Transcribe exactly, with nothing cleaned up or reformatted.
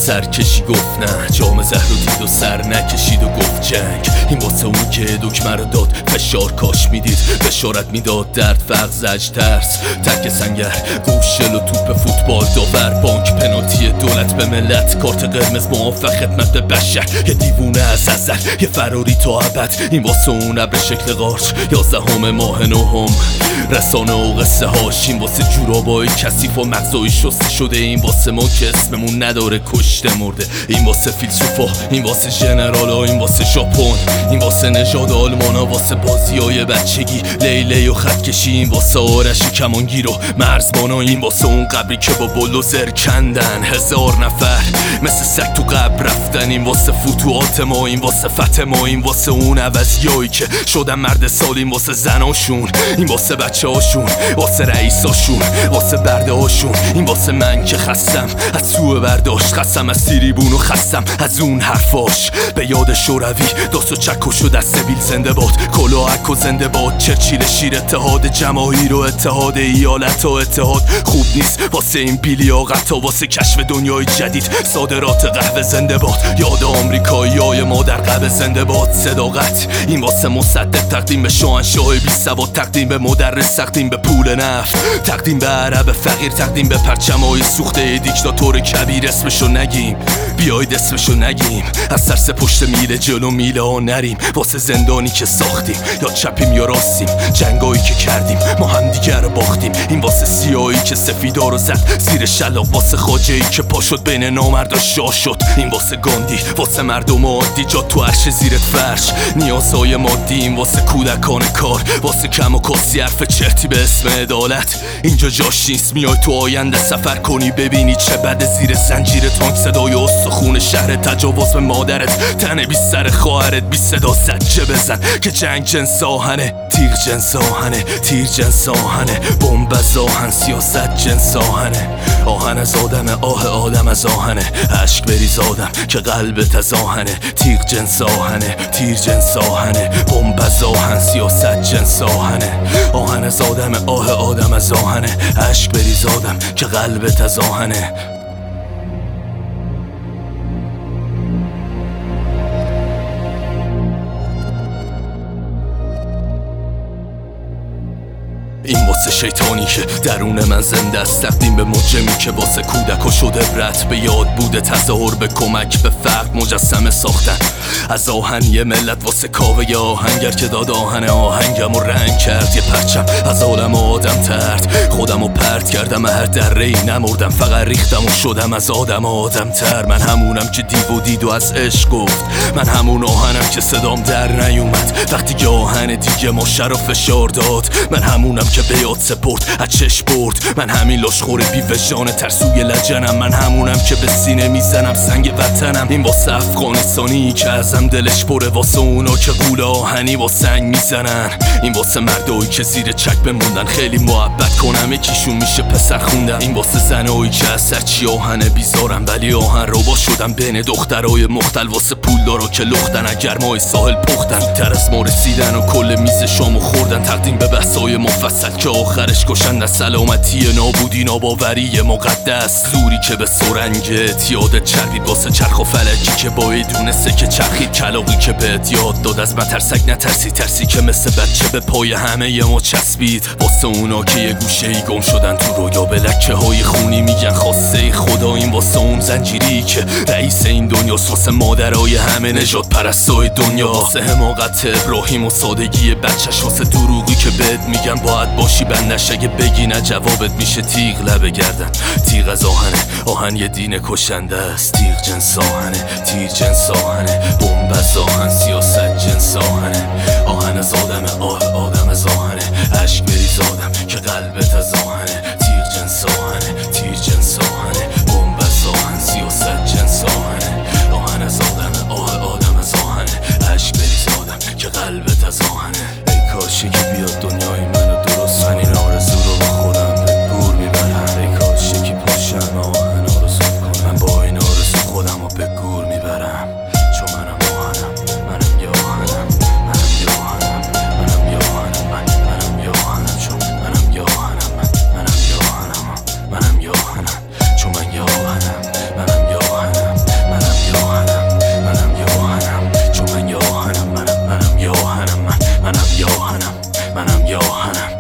سرکشی گفت نه، جام زهر رو دید و سر نکشید و گفت جنگ. این واسه اون که دکمه رو داد فشار کاش میدید، بشارت میداد درد فقر زج ترس ترک سنگر گوشل و توپ فوتبال داور بانک پنالتی دولت به ملت کارت قرمز موافق خدمت به بشر. یه دیوونه از ازل یه فراری تا ابد، این واسه اون ابر شکل قارچ یازدهم ماه نهم. رسانه و قصه هاش این واسه جورابای کثیف و مغزای شسته شده، این واسه ما که اسممون نداره کشته مرده، این واسه فیلسوفا، این واسه ژنرالا، این واسه ژاپن، این واسه نژاد آلمانا، واسه بازیای بچگی لیلی و خط کشی، این واسه آرش کمانگیر و مرزبانا، این واسه اون قبری که با بلوزر کندن هزار نفر مثل سگ تو قبر رفتن، این واسه فتوحات ما، این واسه فتح ما، این واسه اون عوضیایی که شدن مرد سال، این واسه زناشون، این واسه بچه هاشون، واسه رئیساشون، واسه برده هاشون، این واسه من که خستم از سوء برداشت، خستم از تریبون و خستم از اون حرفاش. به یاد شوروی دست و چک و شد از سبیل زنده باد، کلاهک و زنده باد، چرچیل شیر، اتحاد جماهیر و اتحاد ایالت و اتحاد خوب نیست واسه این بیلیاقت ها، واسه کشف دنیای جدید صادرات قهوه زنده باد، یاد آمریکایی های ما در قبل زنده باد، صداقت این واسه مصدق، تقدیم به شاهنشاه بی سواد، تقدیم به مدرس، تقدیم به پول نفت، تقدیم به عرب فقیر، تقدیم به پرچمای سوخته دیکتاتور کبیر. اسمشو نگیم بیاید اسمشو نگیم، از سرس پشت میله جلو میله ها نریم، واسه زندانی که ساختیم یا چپیم یا راستیم، جنگایی که کردیم ما هم دیگر رو باختیم، این واسه سیاهی که سفیدا رو زد زیر شلاق، واسه خواجه‌ای که پا شد بین نامردا شاه شد، این واسه گاندی، واسه مردم عادی جا تو عرش زیرت فرش، نیازهای مادی، این واسه کودکان کار، واسه کم و کاسی حرف چرتی به اسم عدالت، اینجا جاش نیست میای تو آینده سفر کنی ببینی چه بده زیر زنجیر تانک، صدای استخون شهر، تجاوز به مادرت، تنه بی سر خواهرت، بی صدا زجه بزن که جنگ جنس آهنه، تیغ جنس آهنه، تیر جنس آهنه، بمب از آهن، سیاست جنس آهنه، آهن از آدم، آه آدم از آهنه، عشق بریز آدم که قلبت از آهنه، تیغ جنس آهنه، تیر جنس آهنه، بمب از آهن، سیاست جنس آهنه، آهن از آدم، آه آدم از آهنه، عشق بریز آدم که قلبت از آهنه. این واسه شیطانی که درون من زنده است، تقدیم به مجرمی که واسه کودکا شده عبرت، به یاد بوده تظاهر به کمک به فرد مجسمه ساختن از آهن، یه ملت واسه کاوه یه آهنگر که داد آهن آهنگم و رنگ کرد، یه پرچم از عالم آدم ترد، خودم رو پرت کردم هر دره ای نمردم، فقط ریختم و شدم از آدم آدم تر، من همونم که دیو و دید و از عشق گفت، من همون آهنم که صدام در نیومد وقتی که آهن دیگه ما شرف فشار داد، من همونم که به یاد سپرد از چشم برد، من همین لاشخور بی وجدان ترسوی لجنم، من همونم که به سینه میزنم سنگ وطنم، این واسه افغانستانی که ازم دلش پره، واسه اونا که قول آهنی با سنگ میزنن، این واسه مردایی که زیر چک بموندن خیلی محبت کنم یکیشون میشه پسر خوندن، این واسه زنایی که از سرچی آهنه بیزارم ولی آهن رو با شدم بین دخترای مختل، واسه پول دارا که لختن اگر مای ساحل پختن، تر از ما رسیدن و کل میز شامو خوردن، تقدیم به بحثای مفصل که آخرش کشند از سلامتی نابودی ناباوری مقدس، زوری که به سرنگت یادت چربید، واسه چرخ و فلکی که باید دونسته که چرخید، کلاقی که بهت یاد داد از مترسک نترسی، ترسی که مثل بچه به پای همه ی ما چسبید، واسه اونا که یه گوشه ای گم شدن تو رویا به لکه های خونی میگن خواسته خدا، این واسه اون زنجیری که رئیس این دنیاست، واسه مادرای همه نجات پرستای دنیا، واسه حماقت ابراهیم و سادگی بچهش، واسه دروغی که بهت میگن باید باشی بندش، اگه بگی نه جوابت میشه تیغ لبه گردن، تیغ از آهنه، آهن یه دین کشنده است، تیغ جنس آهنه، تیر جنس آهنه، بمب از آهن، سیاست جنس آهنه، آهن از آدمه، آه آدم از آهنه، عشق بریز آدم که قلبت از آهنه، تیغ جنس آهنه، تیر جنس آهنه، بمب از آهن، سیاست جنس آهنه، آهن از آدمه، آه آدم از آهنه، عشق بریز آدم که قلبت از آهنه. ای کاشی که بیاد دنیای منو درست، من این آرزو رو با خودم به گور میبرم، ای کاشی که پاشم آهن آرزو کنم، من با این آرزو خودم رو به گور میبرم، چون منم آهنم، منم یه آهنم، منم یه آهنم، منم یه آهنم، من منم یه آهنم، چون منم یه آهنم، من منم منم یا آهنم